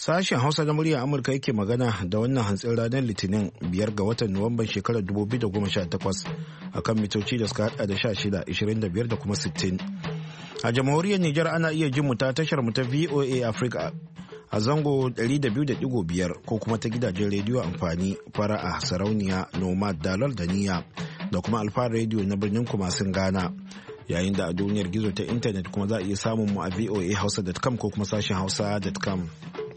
Sashen Hausa na muryar Amurka yake magana da wannan hantsin ranar Litinin 5 ga watan Nuwamban shekarar 2018 akan mitoci da suka hada da 16, 25 da kuma 60. A jamhuriyar Nijar ana iya jin mu ta tashar mu ta VOA Africa a zango 200.5 ko kuma ta gidajen rediyo amfani fara'a, sarauniya, nomad, dalar da niyya da kuma alfa rediyo na birnin Kumasin Ghana. Yayin da a duniyar gizo ta intanet kuma za a iya samun mu a voahausa.com ko kuma sashen hausa.com.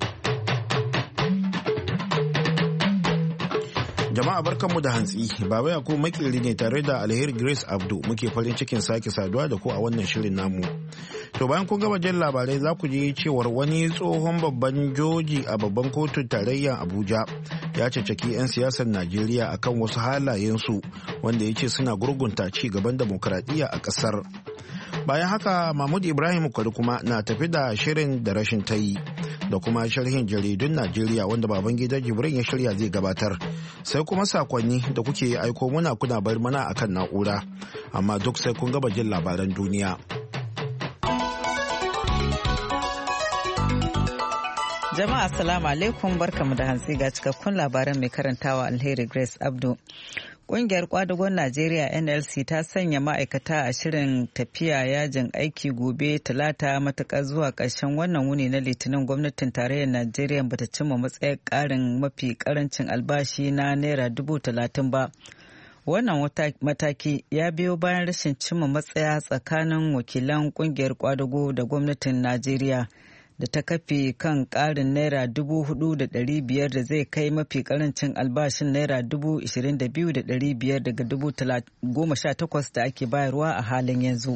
Jama'a barkanmu da hantsi, Baba Yakubu makeri ne tare da Alheri Grace Abdu muke farin cikin sake saduwa da ku a wannan shirin namu. To bayan kun gama jin labarai za ku ji cewar wani tsohon babban joji a babban kotun tarayyar Abuja ya caccaki 'yan siyasar Najeriya akan wasu halayensu wanda ya ce suna gurgunta ci gaban demokradiyya a ƙasar. Bayan haka Mahmud Ibrahim Kwari kuma na tafi da shirin da rashin tayi da kuma sharhin jaridun Najeriya wanda Babangida Jibrin ya shirya zai gabatar. Sai kuma sakonni da kuke aiko muna kuna bar mana akan na'ura. Amma duk sai kun gaba jin labaran duniya. Jama'a assalamu alaikum, barkamu da hantsi ga cikakkun labaran mai karantawa Alheri Grace Abdu. Ƙungiyar kwadagon Najeriya NLC ta sanya ma'aikata a shirin tafiya yajin aiki gobe Talata matuƙar zuwa ƙarshen wannan wuni na Litinin. Gwamnatin tarayyar Najeriya bata cimma matsayar ƙarin mafi ƙarancin albashi na Naira 30,000 ba. Wannan mataki ya biyo bayan rashin cimma matsaya tsakanin wakilan ƙungiyar kwadago da gwamnatin Najeriya da ta kafe kan ƙarin Naira 4,500 da zai kai mafi ƙarancin albashin Naira 22,500 daga 18,000 da ake bayarwa a halin yanzu.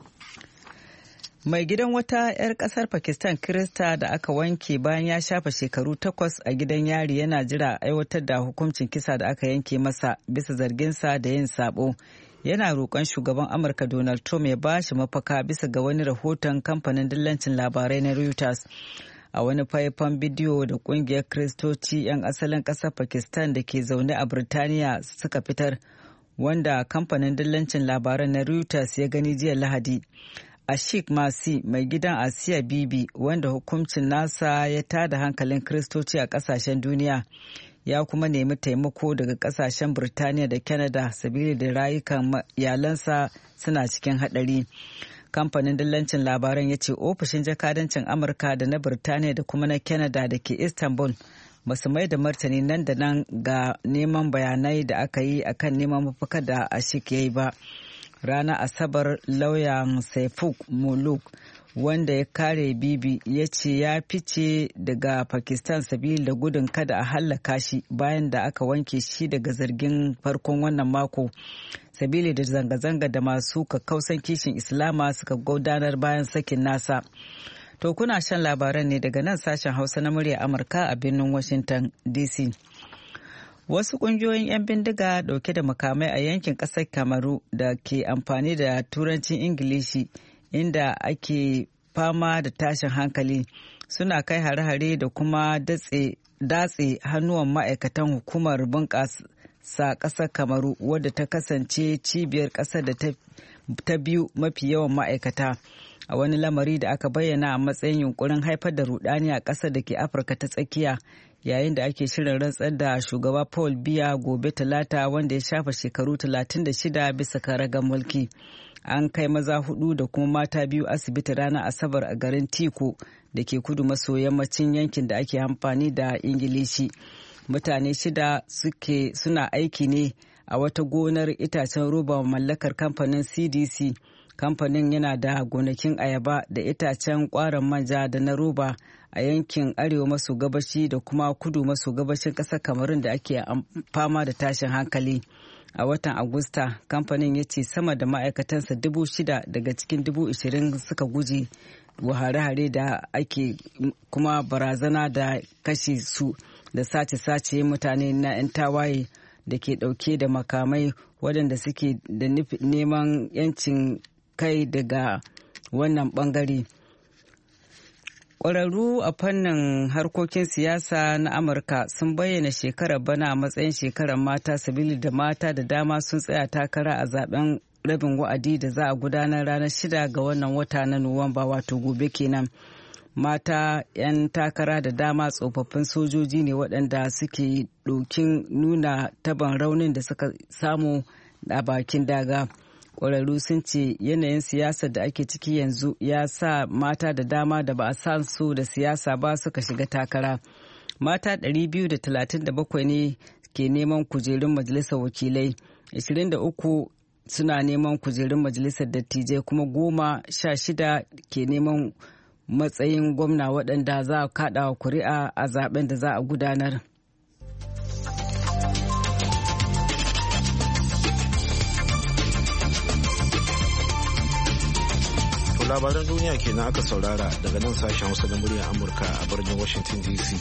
Mai gidan wata 'yar ƙasar Pakistan Kirista da aka wanke bayan ya shafa shekaru 8 a gidan yari yana jira aiwatar da hukuncin kisa da aka yanke masa bisa zarginsa da yin sabo. Yana roƙon shugaban Amurka Donald Trump ya ba shi mafaka bisa ga wani rahoton kamfanin dillancin labarai na Reuters. A wani faifan bidiyo da ƙungiyar Kiristoci 'yan asalin ƙasar Pakistan da ke zaune a Birtaniya suka fitar, wanda kamfanin dillancin labarai na Reuters ya gani jiya Lahadi. Ashik Masi, mai gidan Asiya Bibi, wanda hukuncin nasa ya tada hankalin Kiristoci a ƙasashen duniya, ya kuma nemi taimako daga kasashen Birtaniya da Canada sabili da rayukan iyalansa suna cikin hadari. Kamfanin dillancin labaran ya ce ofishin jakadancin Amurka da na Birtaniya da kuma na Canada da ke Istanbul ba su mai da martani nan da nan ga neman bayanai da aka yi akan neman mafaka da Ashik ya yi ba. Ranar Asabar, lauyan Saifuk Muluk wanda ya kare Bibi ya ce ya fice daga Pakistan sabili da gudun kada a hallaka shi bayan da aka wanke shi daga zargin farkon wannan mako sabili da zanga-zanga da masu kakkausan kishin Islama suka gudanar bayan sakin nasa. To kuna shan labaran ne daga nan sashen Hausa na murya Amurka a birnin Washington DC. Wasu ƙungiyoyin 'yan bindiga dauke da makamai a yankin ƙasar Kamaru da ke amfani da turancin Ingilishi inda ake fama da tashin hankali suna kai hare-hare da kuma datse hannuwan ma'aikatan hukumar bunƙasa ƙasar Kamaru wadda ta kasance cibiyar ƙasar da ta biyu mafi yawan ma'aikata, a wani lamari da aka bayyana a matsayin yunkurin haifar da rudani a ƙasar da ke Afirka ta tsakiya yayin da ake shirin rantsar da shugaba Paul Biya gobe Talata wanda ya shafa shekaru 36 bisa karagar mulki. An kai maza 4 da kuma mata 2 asibiti ranar Asabar a garin Tiko da ke kudu maso yammacin yankin da ake amfani da Ingilishi. Mutane 6 suna aiki ne a wata gonar itacen roba mallakar kamfanin CDC. Kamfanin yana da gonakin ayaba da itacen ƙwaron manja da na roba a yankin arewa maso gabashi da kuma kudu maso gabashin ƙasar Kamarun da ake fama da tashin hankali. A watan Agusta, kamfanin ya ce sama da ma'aikatansa 6,000 daga cikin 20,000 suka guje wa hare-hare da ake kuma barazana da kashe su da sace-sace mutane na 'yan tawaye da ke dauke da makamai waɗanda suke da neman 'yancin kai daga wannan bangare. Ƙwararru a fannin harkokin siyasa na Amurka sun bayyana shekarar bana a matsayin shekarar mata sabili da mata da dama sun tsaya takara a zaben rabin wa'adi da za a gudanar ranar 6 ga wannan wata na Nuwamba, wato gobe kenan. mata 'yan takara da dama tsofaffin sojoji ne waɗanda suke ɗokin nuna taban raunin da suka samu a bakin daga. Ƙwararru sun ce yanayin siyasar da ake ciki yanzu ya sa mata da dama da ba a san su da siyasa ba suka shiga takara. Mata 237 ne ke neman kujerun majalisar wakilai, 23 suna neman kujerun majalisar dattijai, kuma 16 ke neman matsayin gwamna waɗanda za a kaɗa wa kuri'a a zaben da za a gudanar. Labaran duniya kenan aka saurara daga nan sashen Hausa na muryar Amurka a birnin Washington DC.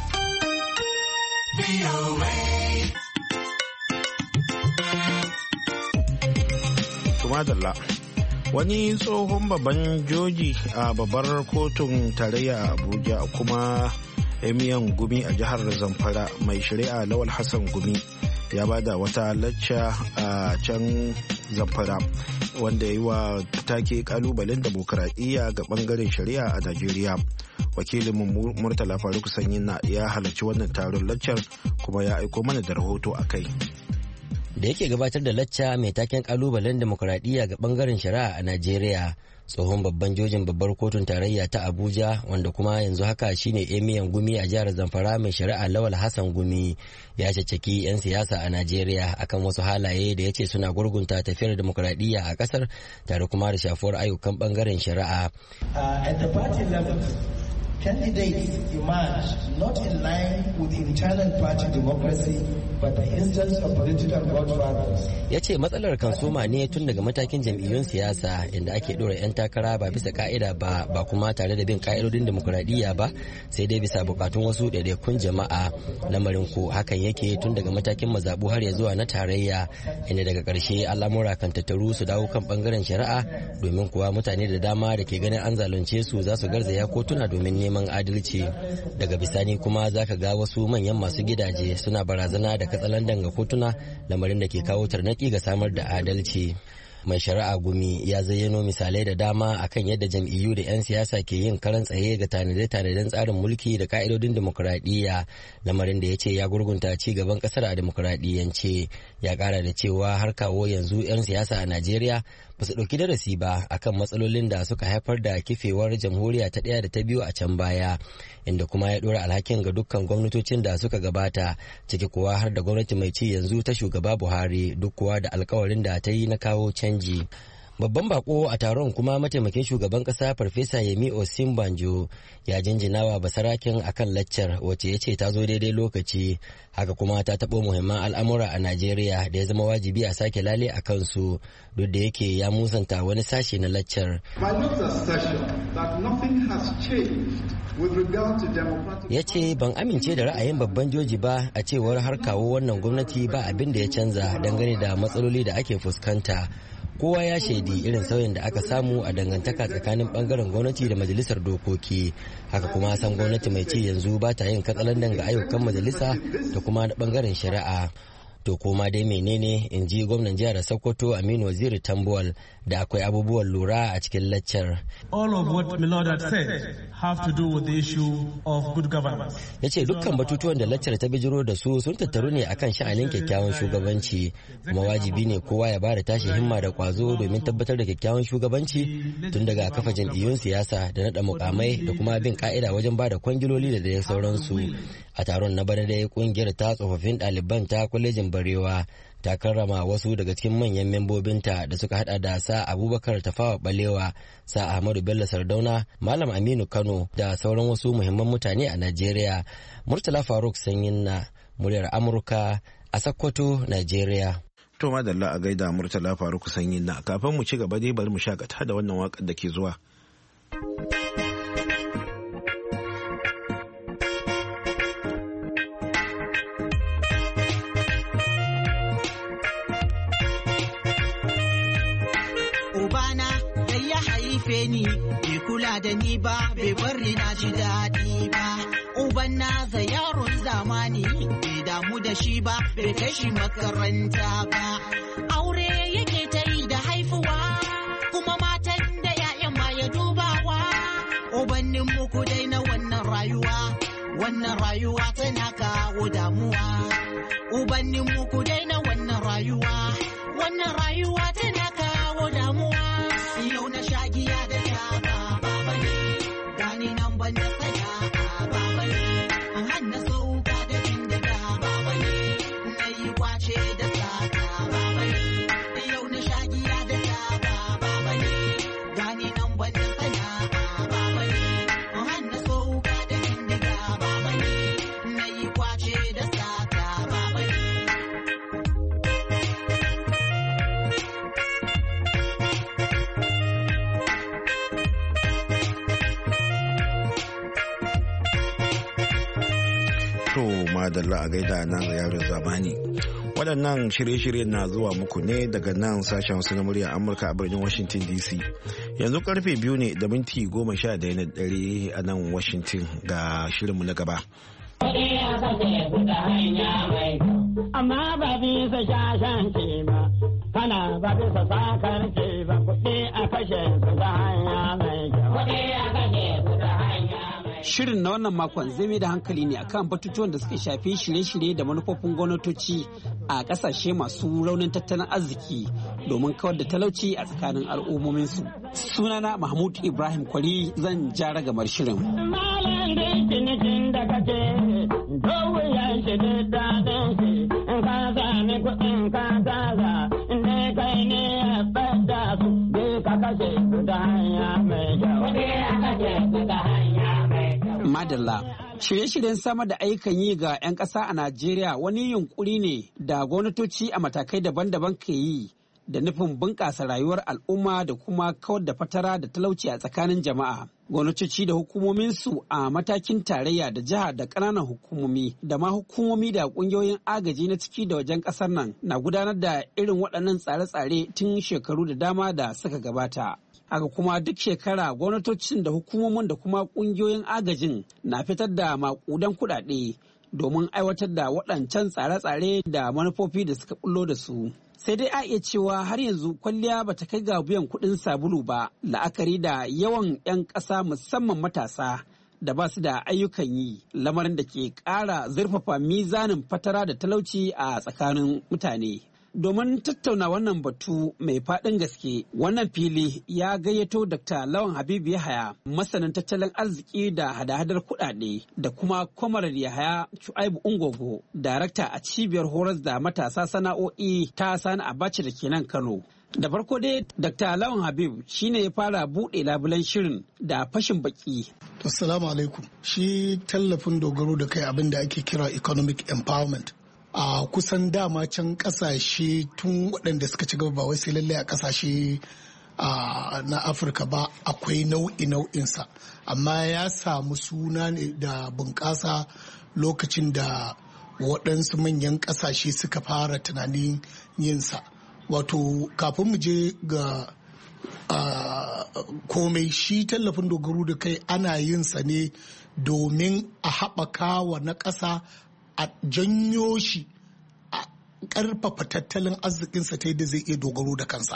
Tumadalla. Wani tsohon babban joji a babbar kotun tarayya a Abuja kuma emiyan Gumi a jihar Zamfara mai shari'a Lawal Hassan Gumi ya bada wata lacca a can Zamfara wanda ya yi wa take kalubalen demokuraɗiyya ga bangaren shari'a a Najeriya. Wakilin Murtala Faruk Sanyina ya halarci wannan taron laccar kuma ya aiko mana da rahoto a kai. Da yake gabatar da lacca mai taken kalubalen demokuraɗiyya ga bangaren shari'a a Najeriya, tsohon babban jojin babbar kotun tarayya ta Abuja wanda kuma yanzu haka shine emiyan Gumi a jihar Zamfara mai shari'a Lawal Hassan Gumi ya caccaki 'yan siyasa a Najeriya akan wasu halaye da ya ce suna gurgunta tafiyar demokuraɗiyya a kasar tare kuma da shafuwar ayyukan bangaren shari'a. Candidates emerged not in line with internal party democracy but the instance of political godfathers. Ya ce matsalar kan soma ne tun daga matakin jam'iyyun siyasa inda ake ɗora 'yan takara ba bisa ka'ida ba kuma tare da bin ka'idodin demokuraɗiyya ba sai dai bisa bukatun wasu ɗaiɗaikun jama'a. Lamarin ko hakan yake tun daga matakin mazaɓu har ya zuwa na tarayya inda daga ƙarshe al'amura kan tattaru su dawo kan ɓangaren shari'a domin kuwa mutane da dama da ke ganin an zalunce su za su garzaya kotuna domin neman adalci. Daga bisani kuma zaka ga wasu manyan masu gidaje suna barazana da katsalandan ga kotuna, lamarin da ke kawo tarnaki ga samar da adalci. Mai shari'a Gumi ya zayyano misalai da dama akan yadda jam'iyyu da 'yan siyasa ke yin karan tsaye ga tanade-tanaden tsarin mulki da ka'idodin demokuraɗiyya, lamarin da ya ce ya gurgunta ci gaban ƙasar a demokuraɗiyyance. Ya ƙara da cewa har kawo yanzu 'yan siyasa a Najeriya ba su ɗauki darasi ba akan matsalolin da suka haifar da kifewar jamhuriya ta ɗaya da ta biyu a can baya, inda kuma ya ɗora alhakin ga dukkan gwamnatocin da suka gabata, ciki kuwa har da gwamnati mai ci yanzu ta shugaba Buhari, duk kuwa da alkawarin da ta yi na kawo canji. Babban bako a taron kuma mataimakin shugaban kasa Farfesa Yemi Osinbanjo ya jinjinawa basaraken akan laccar wacce ya ce ta zo daidai lokaci, haka kuma ta taɓo muhimman al'amura a Najeriya da ya zama wajibi a sake lale a kansu, duk da yake ya musanta wani sashe na laccar. Ya ce ban amince da ra'ayin babban joji ba a cewar har kawo wannan gwamnati ba abin da ya canza dangane da matsaloli da ake fuskanta. Kowa ya shaidi irin sauyin da aka samu a dangantaka tsakanin bangaren gwamnati da majalisar dokoki, haka kuma san gwamnati mai ci yanzu ba ta yin katsalandan ga ayyukan majalisa da kuma na bangaren shari'a. To koma dai menene, in ji gwamnan jihar Sokoto Aminu Waziri Tambuwal, da akwai abubuwan lura a cikin laccar. All of what Milord had said have to do with the issue of good governance. Ya ce dukkan batutuwan da laccar ta bijiro da su sun tattaru ne akan sha'anin kyakkyawan shugabanci, kuma wajibi ne kowa ya bada tashi himma da kwazo domin tabbatar da kyakkyawan shugabanci, tun daga kafa jam'iyyun siyasa da naɗa mukamai da kuma bin ka'ida wajen bada kwangiloli da dai sauransu. A taron na bana dai kungiyar ta tsofaffin ɗaliban ta kwalejin Barewa ta karrama wasu daga cikin manyan membobinta da suka hada da sa Abubakar Tafawa Balewa, sa Ahmadu Bello Sardauna, Malam Aminu Kano da sauran wasu muhimman mutane a Najeriya. Murtala Faruk Sanyinna, muryar Amurka a Sokoto, Najeriya. To madalla a gaida Murtala Faruk Sanyinna. Kafin mu ci gaba dai bari mu shakata da wannan waƙar da ke zuwa. Ni bai kula da ni ba, bai bari na ji daɗi ba. Uban nasa yaron zamani bai damu da shi ba, bai kai shi makaranta ba. Aure yake ta yi da haifuwa, kuma matan da 'ya'yan ma ya dubawa. Ubannin muku da wannan rayuwa tana kawo damuwa. Ubannin mu ku daina wannan rayuwa tana kawo damuwa. Yau na shagiya da taba baba ne, gani nan ban da sana'a baba ne, hanna sauka da bindiga baba ne, na yi kwace da sata baba ne. Yau na shagiya da taba baba ne, gani nan ban da sana'a baba ne, hanna sauka da bindiga baba ne, na yi kwace da sata baba ne. To madalla a gaida nan yaron zamani. Waɗannan shirye-shiryen na zuwa muku ne daga nan sashen wasu na murya Amurka a birnin Washington DC. Yanzu karfe 2 ne da minti 11 na dare a nan Washington ga shirinmu na gaba. Amma ba bisa shashan ce ba, kana ba bisa sakar ce ba, kuɗi a kashe su ta hanya mai kyau. Kuɗi a kashe su ta hanya. Shirin na wannan makon zai mai da hankali ne akan batutuwan da suka shafi shirye-shirye da manufofin gwamnatoci a kasashe masu raunin tattalin arziki domin kawar da talauci a tsakanin al'ummominsu. Sunana Mahmud Ibrahim Kwari zan ja ragamar shirin. Malam da cinikin da kace, dogon ya shi da daɗin shi, in ka sami kuɗin ka taza, in ne kai ne ya bada su, bai ka kashe su ta hanya mai kyau. Kuɗi a kashe su ta hanya mai kyau. Madalla. Shirye-shiryen samar da ayyukan yi ga 'yan ƙasa a Najeriya wani yunkuri ne da gwamnatoci a matakai daban-daban ke yi da nufin bunƙasa rayuwar al'umma da kuma kawar da fatara da talauci a tsakanin jama'a. Gwamnatoci da hukumominsu a matakin tarayya da jiha da ƙananan hukumomi da ma hukumomi da ƙungiyoyin agaji na ciki da wajen ƙasar nan na gudanar da irin waɗannan tsare-tsare tun shekaru da dama da suka gabata. Haka kuma duk shekara gwamnatocin da hukumomin da kuma ƙungiyoyin agajin na fitar da maƙudan kuɗaɗe domin aiwatar da waɗancan tsare-tsare da manufofi da suka bullo da su. Sai dai a iya cewa har yanzu kwalliya ba ta kai ga biyan kuɗin sabulu ba, la'akari da yawan 'yan ƙasa musamman matasa da ba su da ayyukan yi, lamarin da ke ƙara zurfafa mizanin fatara da talauci a tsakanin mutane. Domin tattauna wannan batu mai faɗin gaske, wannan fili ya gayyato Dr. Lawan Habibu Yahaya, masanin tattalin arziki da hada-hadar kuɗaɗe, da kuma Kwamarar Yahaya Shu'aibu Ungogo, darakta a cibiyar horas da matasa sana'o'i ta Sani Abacha da ke nan Kano. Da farko dai Dr. Lawan Habib shine ya fara buɗe labulen shirin da fashin baki. Assalamu alaikum. Shi tallafin dogaro da kai abin da ake kira economic empowerment. A kusan dama can kasashe tun waɗanda suka ci gaba ba wai sai lallai a kasashe na Afirka ba akwai nau'insa, amma ya samu suna ne da bunƙasa lokacin da waɗansu manyan ƙasashe suka fara tunanin yinsa. Wato kafin mu je ga komai, shi tallafin dogaro da kai ana yinsa ne domin a haɓaka wa na ƙasa, a janyo shi, a ƙarfafa tattalin arzikinsa ta yadda zai iya dogaro da kansa.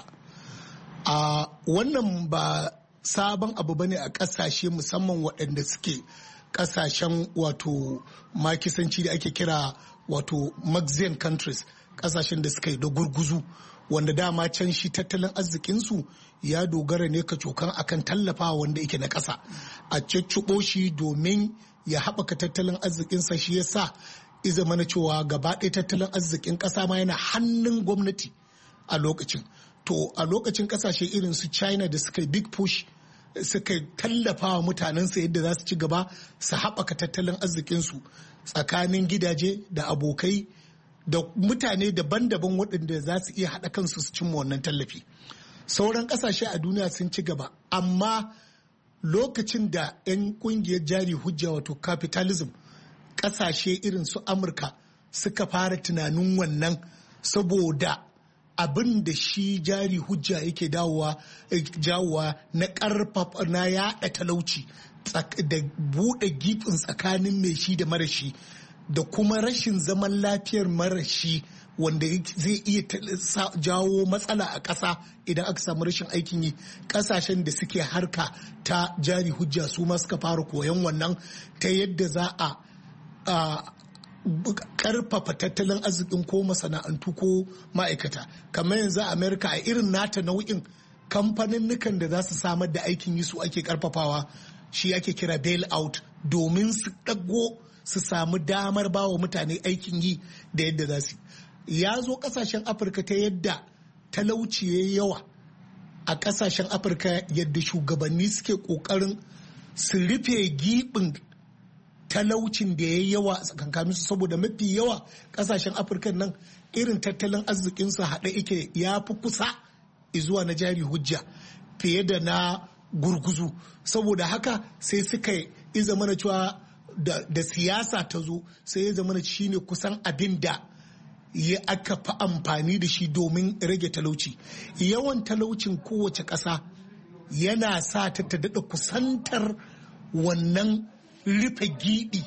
Wannan ba sabon abu bane a ƙasashe musamman waɗanda suke ƙasashen wato makisanci da ake kira wato Maxian countries, ƙasashen da suka yi da gurguzu, wanda dama can shi tattalin arzikinsu ya dogara ne kacokan akan tallafa wanda yake na ƙasa, a cicciɓo shi domin ya haɓaka tattalin arzikinsa. Shi yasa iza mana cewa gaba ɗaya tattalin arzikin ƙasa ma yana hannun gwamnati a lokacin. To a lokacin ƙasashe irin su China da suka yi big push, suka tallafa wa mutanensu yadda za su ci gaba su haɓaka tattalin arzikinsu tsakanin gidaje da abokai da mutane daban-daban waɗanda za su iya haɗa kansu su cimma wannan tallafi. Sauran ƙasashe a duniya sun ci gaba, amma lokacin da 'yan ƙungiyar jari hujja wato capitalism, ƙasashe irin su Amurka suka fara tunanin wannan, saboda abin da shi jari hujja yake jawowa na ƙarfafa na yaɗa talauci da buɗe gifin tsakanin mai shi da marashi, da kuma rashin zaman lafiyar marashi wanda zai iya jawo matsala a ƙasa idan aka samu rashin aikin yi. Ƙasashen da suke harka ta jari hujja su ma suka fara koyon wannan, ta yadda za a karfafa tattalin arzikin ko masana'antu ko ma'aikata. Kamar yanzu a Amerika a irin nata nau'in kamfaninnukan da za su samar da aikin yi su ake karfafawa, shi ake kira bail out, domin su ɗago su samu damar bawa mutane aikin yi da yadda za su. Ya zo ƙasashen Afirka ta yadda talauci ya yawa a ƙasashen Afirka, yadda shugabanni suke ƙoƙarin su rufe giɓin talaucin da ya yawa a tsakankanin su, saboda mafi yawa ƙasashen Afirka nan irin tattalin arzikinsu haɗe ike ya fi kusa zuwa na jari hujja fiye da na gurguzu. Saboda haka sai suka yi zamana cewa da siyasa ta zo sai ya zamana shi ne kusan abin da ya aka fi amfani da shi domin rage talauci. Yawan talaucin kowace ƙasa yana sa ta daɗa kusantar wannan rufe giɓi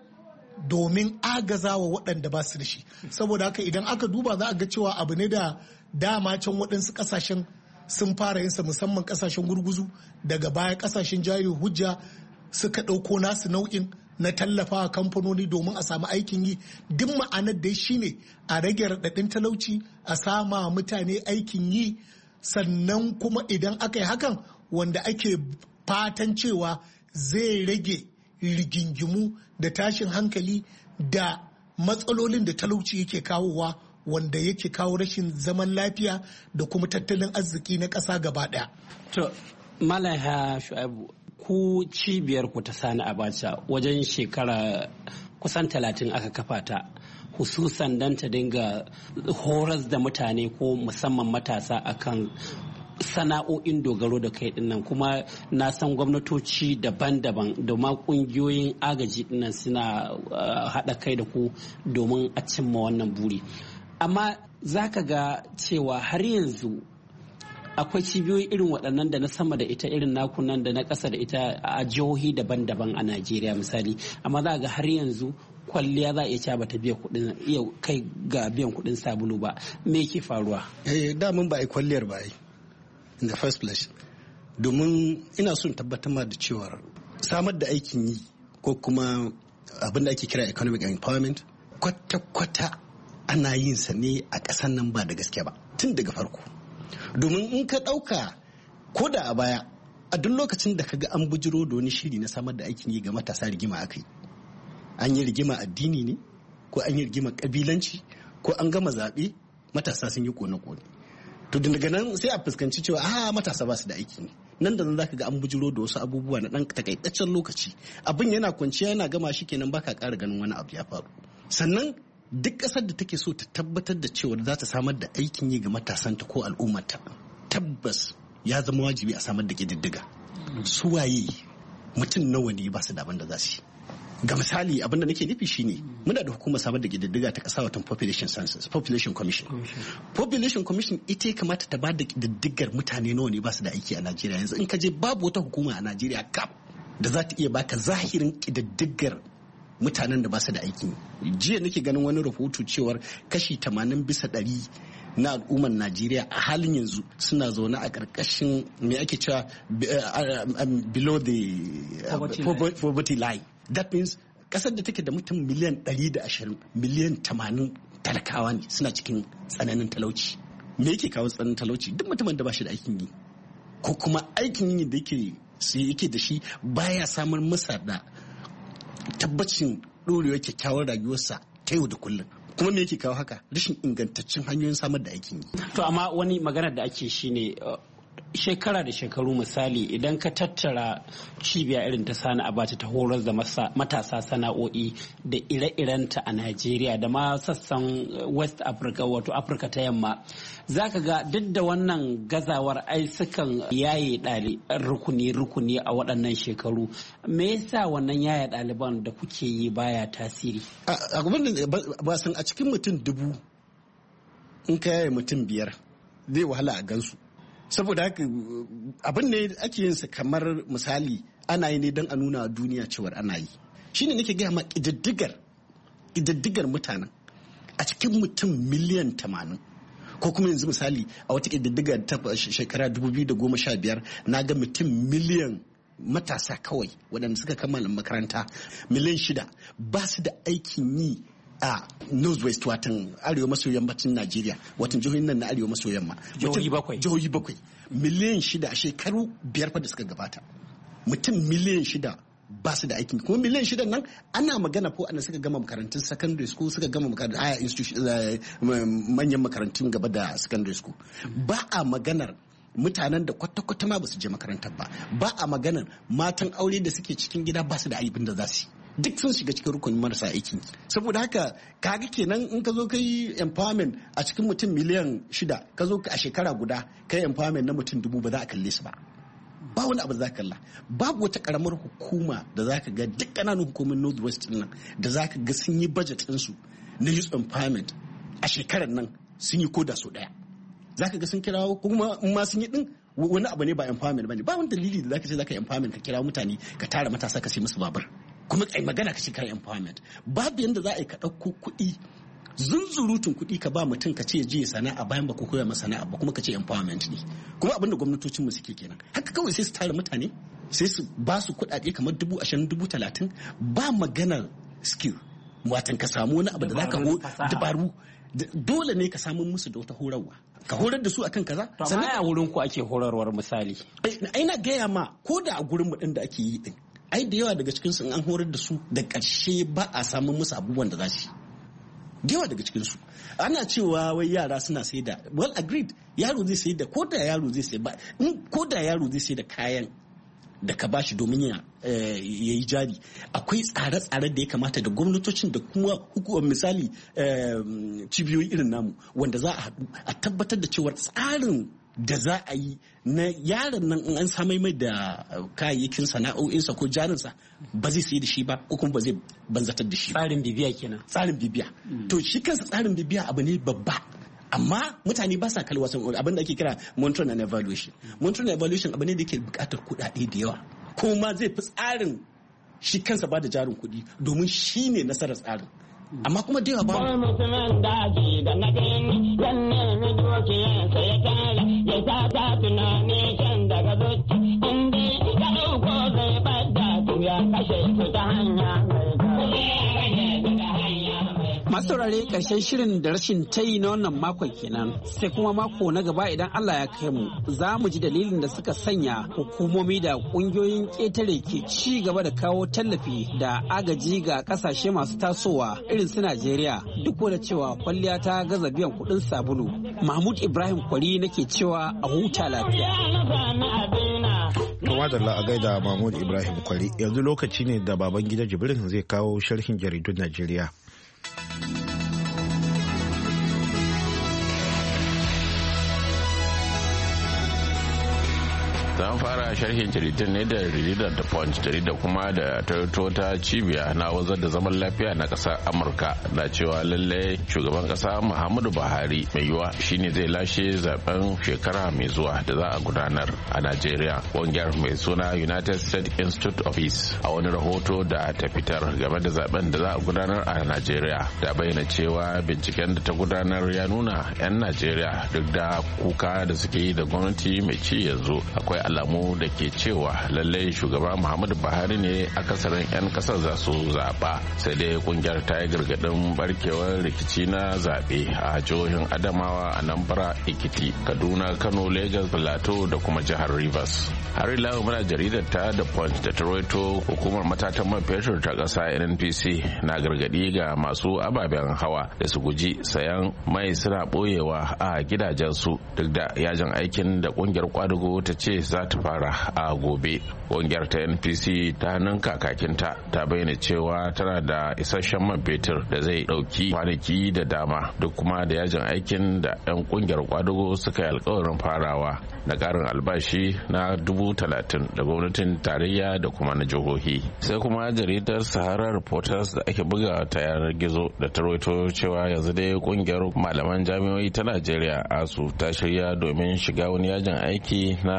domin agazawa waɗanda ba su da shi. Saboda haka idan aka duba za a ga cewa abu ne da dama can waɗansu ƙasashen sun fara yinsa, musamman ƙasashen gurguzu. Daga baya ƙasashen jari hujja suka ɗauko nasu nau'in na tallafawa kamfanoni domin a samu aikin yi. Duk ma'anar da shi ne a rage raɗaɗin talauci, a sama mutane aikin yi, sannan kuma idan aka yi hakan, wanda ake fatan cewa zai rage rigingimu da tashin hankali da matsalolin da talauci yake kawowa, wanda yake kawo rashin zaman lafiya da kuma tattalin arziki na ƙasa gaba ɗaya. To, Malam Shu'aibu, ku cibiyar ku ta Sani Abacha wajen shekara kusan 30 aka kafa ta, hususan don ta dinga horas da mutane ko musamman matasa akan sana'o'in dogaro da kai dinnan. Kuma na san gwamnatoci daban-daban da ma kungiyoyin agaji dinnan suna haɗa kai da ku domin a cimma wannan buri. Amma za ka ga cewa har yanzu akwai cibiyoyi irin waɗannan da na sama da ita, irin naku nan da na ƙasa da ita a jihohi daban-daban a Najeriya misali. Amma za ga har yanzu kwalliya za a iya cewa bata biya kuɗin, iya kai ga biyan kuɗin sabulu ba. Me yake faruwa? Damun ba a yi kwalliyar ba in the first place. Domin ina son tabbatar ma da cewa samar da aikin yi ko kuma abin da ake kira economic empowerment kwata-kwata ana yin sa ne a ƙasan nan ba da gaske ba tun daga farko. Domin in ka ɗauka ko da a baya, a duk lokacin da ka ga an bujiro da wani shiri na samar da aikin yi ga matasa, rigima aka yi. An yi rigima addini ne, ko an yi rigima ƙabilanci, ko an gama zaɓe matasa sun yi kone-kone. To daga nan sai a fuskanci cewa matasa ba su da aiki ne. Nan da nan za ka ga an bujiro da wasu abubuwa na ɗan takaitaccen lokaci. Abin yana kwanciya yana gama shi kenan baka ƙara ganin wani abu ya faru. Sannan duk ƙasar da take so ta tabbatar da cewa za ta samar da aikin yi ga matasanta ko al'ummarta, tabbas ya zama wajibi a samar da ƙididdiga. Su waye, mutum nawa ne ba su da abin da za su yi. Ga misali, abin da nake nufi shine muna da hukumar samar da ƙididdiga ta ƙasa, watan Population Census, Population Commission. Population Commission ita ya kamata ta ba da ƙididdigar mutane nawa ne ba su da aiki a Najeriya. Yanzu in ka je babu wata hukuma a Najeriya kaf da za ta iya baka zahirin ƙididdigar mutanen da ba su da aiki. Jiya nake ganin wani rahoto cewar kashi 80% na al'ummar Najeriya a halin yanzu suna zaune a ƙarƙashin me ake cewa below the poverty line. That means ƙasar da take da mutum miliyan 120, miliyan 80 talakawa ne suna cikin tsananin talauci. Me yake kawo tsananin talauci? Duk mutumin da ba shi da aikin yi ko kuma aikin yi da yake da shi baya samar masa da tabbacin ɗorewar kyakkyawar rayuwarsa ta yau da kullum. Kuma me yake kawo haka? Rashin ingantaccen hanyoyin samar da aikin yi. To amma wani magana da ake shine shekara da shekaru, misali idan ka tattara cibiya irin ta Sani Abacha ta horar da matasa sana'o'i da ire-irenta a Najeriya da ma sassan West Africa, wato Afirka ta yamma, za ka ga duk da wannan gazawar ai sukan yaye rukuni a waɗannan shekaru. Me yasa wannan yaye ɗaliban da kuke yi baya tasiri? Ba san a cikin mutum 1000 in ka yaye mutum 5 zai wahala a gansu. Saboda haka abin ne ake yin sa kamar misali ana yi ne don a nuna duniya cewar ana yi. Shine nake gaya ma ƙididdigar mutanen a cikin mutum miliyan 80, ko kuma yanzu misali a wata ƙididdigar ta shekara 2015 na ga mutum miliyan matasa kawai waɗanda suka kammala makaranta miliyan 6 ba su da aikin yi a northwest watan arewa maso yammacin Najeriya, watan jihohin nan na arewa maso yamma, jihohi 7 miliyan 6 a shekaru 5 fa da suka gabata. Mutum miliyan 6 ba su da aikin, kuma miliyan 6 nan ana magana ko ana suka gama makarantun secondary school, suka gama makarantun higher institution, manyan makarantun gaba da secondary school. Ba a maganar mutanen da kwata-kwata ma ba su je makarantar ba a maganar matan aure da suke cikin gida ba su da aibin da za su yi, duk sun shiga cikin rukunin marasa aikin. Saboda haka kaga kenan in ka zo kai empowerment a cikin mutum miliyan 6, ka zo a shekara guda kai empowerment na mutum 1000 ba za a kalle su ba wani abu da za ka kalla. Babu wata karamar hukuma da za ka ga duk ƙananan hukumin northwest nan da za ka ga sun yi budget ɗinsu na youth empowerment a shekarar nan sun yi koda so ɗaya. Za ka ga sun kirawo, kuma in ma sun yi ɗin wani abu ne ba empowerment ba ne. Ba wani dalili da za ka ce za ka empowerment ka kira mutane ka tara matasa ka sai musu babur kuma kai magana ka ce kai empowerment. Babu yanda za a yi ka ɗauko kuɗi, zunzurutun kuɗi ka ba mutum ka ce je sana'a bayan ba ku koya masa sana'a ba kuma ka ce empowerment ne. Kuma abinda gwamnatocinmu suke kenan, haka kawai sai su tara mutane sai su ba su kuɗaɗe kamar 20,000 30,000 ba maganar skill, watan ka samu wani abu da za ka dabaru. Dole ne ka samu musu da wata horarwa, ka horar da su akan kaza. Sannan a wurin ku ake horarwar misali. Ai na gaya ma, ko da a gurin mu din da ake yi din, ai da yawa daga cikin su an horar da su da ƙarshe ba a samun musu abubuwan da za su yi. Da yawa daga cikin su ana cewa wai yara suna sai da, well agreed, yaro zai sai da, ko da yaro zai sai ba, ko da yaro zai sai da kayan da ka bashi domin ya yi jari, akwai tsare-tsare da ya kamata da gwamnatocin da kuma hukumar misali cibiyoyi irin namu wanda za a haɗu a tabbatar da cewar tsarin da za a yi na yaron nan in an samai mai da kayayyakin sana'o'insa ko jarinsa ba zai sayi da shi ba ko kuma ba zai banzatar da shi. Tsarin bibiya kenan. Tsarin bibiya. To shi kansa tsarin bibiya abu ne babba. Amma mutane ba sa kalwa abin da ake kira monitoring and evaluation. Monitoring and evaluation abu ne da ke bukatar kuɗaɗe da yawa. Kuma zai fi tsarin shi kansa ba da jarin kuɗi domin shi ne nasarar tsarin. Amma kuma da yawa ba. Wani mutumin daji da na gani yan nemi dukiyarsa ya tara ya sa tunani can daga zuci. Inda ya ɗauko zai bada su ya kashe su ta hanya mai Masu saurare ƙarshen shirin da rashin tayi na wannan makon kenan, sai kuma mako na gaba idan Allah ya kai mu za mu ji dalilin da suka sanya hukumomi da ƙungiyoyin ƙetare ke ci gaba da kawo tallafi da agaji ga ƙasashe masu tasowa irin su Najeriya, duk da cewa kwalliya ta gaza biyan kuɗin sabulu. Mahmud Ibrahim Kwari nake cewa a huta lafiya. Kuma da a gaida Mahmud Ibrahim Kwari, yanzu lokaci ne da baban gida Jibrin zai kawo sharhin jaridun Najeriya. zan fara sharhin jaridar ne da jaridar da punch, jarida kuma da ta cibiya na wanzar da zaman lafiya na kasar amurka na cewa lallai shugaban kasa muhammadu buhari mai yiwa shine zai lashe zaben shekara mai zuwa da za a gudanar a najeriya. ƙungiyar mai suna united states institute of peace a wani rahoto da ta fitar game da zaben da za a gudanar a najeriya ta bayyana cewa binciken da ta gudanar ya nuna 'yan najeriya duk da kuka da suke yi da gwamnati mai ci yanzu akwai alamu da ke cewa lallai shugaba muhammadu buhari ne akasarin 'yan kasar za su zaɓa. Sai dai kungiyar ta yi gargaɗin barkewar rikici na zaɓe a jihohin adamawa, anambra, ekiti, kaduna, kano, lagos, plateau da kuma jihar rivers. Har ila muna jaridar ta da punch da ta rawaito hukumar matatan man fetur ta ƙasa nnpc na gargaɗi ga masu ababen hawa da su guji sayan mai suna ɓoyewa a gidajensu duk da yajin aikin da kungiyar kwadugo ta ce za ta fara a gobe. Ƙungiyar ta npc ta hannun kakakinta ta bayyana cewa tana da isasshen man fetur da zai ɗauki kwanaki da dama duk kuma da yajin aikin da 'yan ƙungiyar kwadugo suka yi alkawarin farawa na ƙarin albashi na 30,000 da gwamnatin tarayya da kuma na jihohi. Sai kuma jaridar sahara reporters da ake buga ta yanar gizo da ta rawaito cewa yanzu dai ƙungiyar malaman jami'o'i ta najeriya asu ta shirya domin shiga wani yajin aiki na gama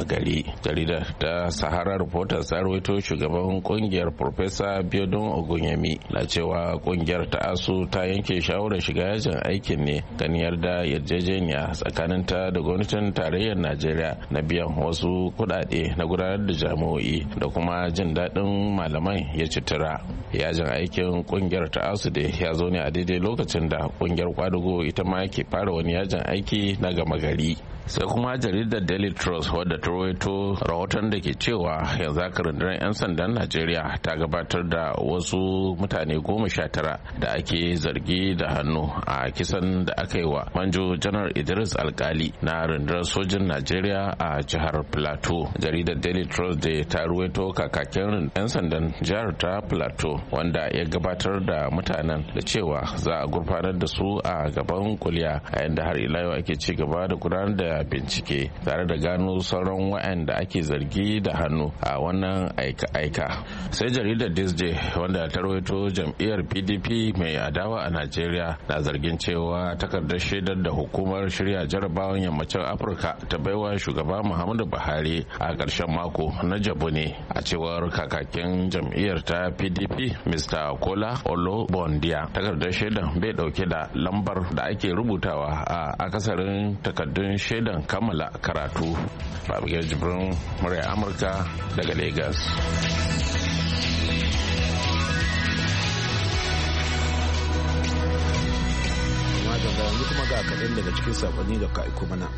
gari. Jaridar ta Sahara Reporters ta rawaito shugaban kungiyar Professor Biodun Ogunyemi na cewa kungiyar ta ASU ta yanke shawarar shiga yajin aikin ne ganiyar da yarjejeniya tsakaninta da gwamnatin tarayyar Najeriya na biyan wasu kudade na gudanar da jami'o'i da kuma jin daɗin malaman ya citira. Yajin aikin kungiyar ta ASU da ya zo ne a daidai lokacin da kungiyar kwadugo ita ma ke fara wani yajin aiki na gama gari. Sai kuma jaridar Daily Trust wadda ta rawaito rahoton da ke cewa yanzu haka rundunar 'yan sandan Najeriya ta gabatar da wasu mutane 19 da ake zargi da hannu a kisan da aka yi wa Manjo Janar Idris Alkali na rundunar sojin Najeriya a jihar Plateau. Jaridar Daily Trust da ta rawaito kakakin 'yan sandan jihar ta Plateau wanda ya gabatar da mutanen da cewa za a gurfanar da su a gaban kuliya a yadda har ila yau ake ci gaba da gudanar da bincike tare da gano sauran waɗanda ake zargi da hannu a wannan aika-aika. Sai jaridar Disney wanda ta rawaito jam'iyyar PDP mai adawa a Najeriya na zargin cewa takardar shaidar da hukumar shirya jarabawan yammacin Afirka ta baiwa shugaba Muhammadu Buhari a ƙarshen mako na jabu ne. A cewar kakakin jam'iyyar ta PDP Mr. Kola Olobondia, takardar shaidar bai dauke da lambar da ake rubutawa a akasarin takardun shaidar kammala karatu. Babigir Jibrin, murya Amurka daga Lagos. Yanzu kuma ga kaɗan daga cikin saƙonni da ka aiko mana.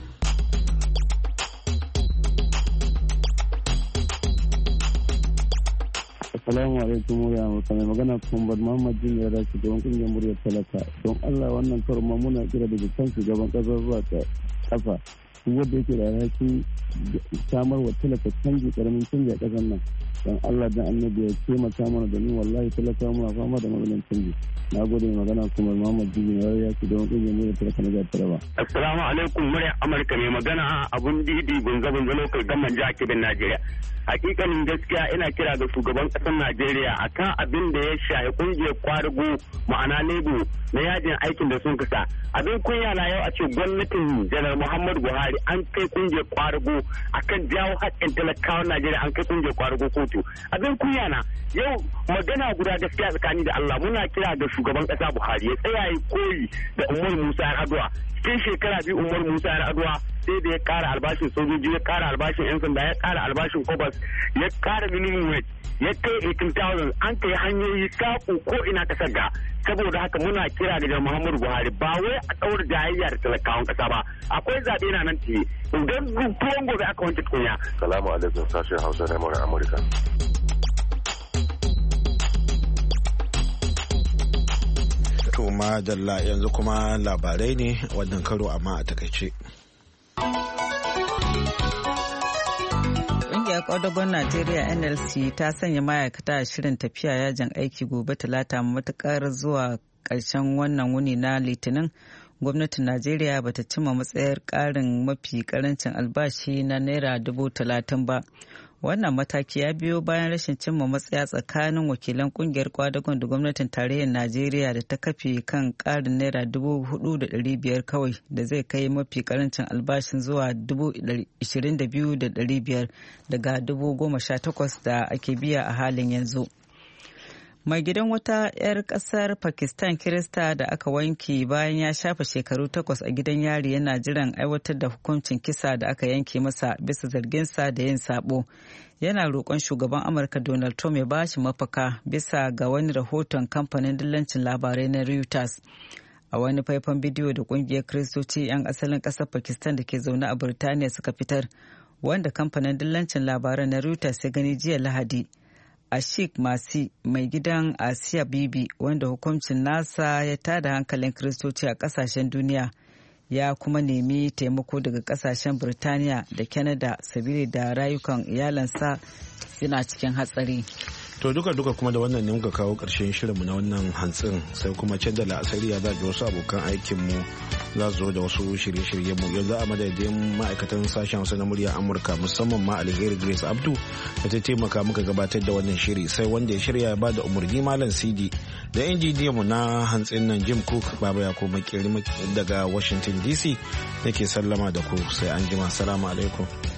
Assalamu alaikum murya Amurka, mai magana Kumbar Muhammad Jini da shugaban kungiyar muryar talaka. Don Allah wannan karon ma muna kira daga kan shugaban ƙasar zuwa ta kafa duk wanda yake da alhakin samar wa talaka canji, karamin canji a ƙasar nan. Don Allah dan annabi ya taimaka mana domin wallahi talaka muna fama da maganin canji. Na gode magana Kumbar Muhammad Jini ya shugaban kungiyar muryar talaka na jihar Taraba. Assalamu alaikum murya Amurka, mai magana abun didi bunza lokal gamman jihar Kebbi Najeriya. Hakikanin gaskiya ina kira ga shugaban kasar Najeriya akan abin da ya shafi kungiyar kwadugo ma'ana lebo na yajin aikin da sun kasa. Abin kunya na yau a ce gwamnatin Janar Muhammadu Buhari an kai kungiyar kwadugo akan jawo haƙƙin talakawan Najeriya, an kai kungiyar kwadugo kotu. Abin kunya na yau magana guda gaskiya tsakani da Allah, muna kira ga shugaban kasa Buhari ya tsaya ya koyi da Umar Musa Yar'adua. Cikin shekara 2 Umar Musa Yar'adua sai da ya kara albashin sojoji, ya kara albashin 'yan sanda, ya kara albashin kobas, ya kara minimum wage, ya kai 18,000, an kai hanyoyi saƙo ko ina ka saga. Saboda haka muna kira da Muhammadu Buhari ba wai a ɗaura jayayya da talakawan ƙasa ba, akwai zaɓe na nan tiye idan tuwon gobe aka wanke tukunya. Salamu alaikum sashen Hausa na Murar Amurka. To madalla, yanzu kuma labarai ne wannan karo amma a takaice. Ƙungiyar ƙwadagon Najeriya NLC ta sanya ma'aikata a shirin tafiya yajin aiki gobe Talata matuƙar zuwa ƙarshen wannan wuni na Litinin. Gwamnatin Najeriya bata cimma matsayar ƙarin mafi ƙarancin albashi na Naira 30,000 ba. Wannan mataki ya biyo bayan rashin cimma matsaya tsakanin wakilan kungiyar kwadagon da gwamnatin tarayyar Najeriya da ta kafe kan ƙarin Naira 4,500 kawai da zai kai mafi karancin albashin zuwa 22,500 daga 18,000 da ake biya a halin yanzu. Mai gidan wata 'yar kasar Pakistan Kirista da aka wanke bayan ya shafa shekaru 8 a gidan yari yana jiran aiwatar da hukuncin kisa da aka yanke masa bisa zarginsa da yin sabo. Yana roƙon shugaban Amurka Donald Trump ya bashi mafaka bisa ga wani rahoton kamfanin dillancin labarai na Reuters. A wani faifan bidiyo da ƙungiyar Kiristoci 'yan asalin ƙasar Pakistan da ke zaune a Burtaniya suka fitar, wanda kamfanin dillancin labarai na Reuters ya gani jiya Lahadi. Ashik Masi, mai gidan Asiya Bibi, wanda hukuncin nasa ya tada hankalin Kiristoci a kasashen duniya, ya kuma nemi taimako daga kasashen Birtaniya da Canada sabili da rayukan iyalansa suna cikin hatsari. To duka kuma da wannan ne muka kawo ƙarshen shirinmu na wannan hantsin, sai kuma canza la'asari ya zaɓi wasu abokan aikinmu za su zo da wasu shirye-shiryenmu. Yanzu a madadin ma'aikatan sashen Hausa na murya Amurka, musamman ma Alheri Grace Abdu da ta taimaka muka gabatar da wannan shiri, sai wanda ya shirya ya bada umarni Malam Sidi da injiniyanmu na hantsin nan Jim Cook. Baba ya koma daga Washington DC nake sallama da ku, sai an jima. Salamu alaikum.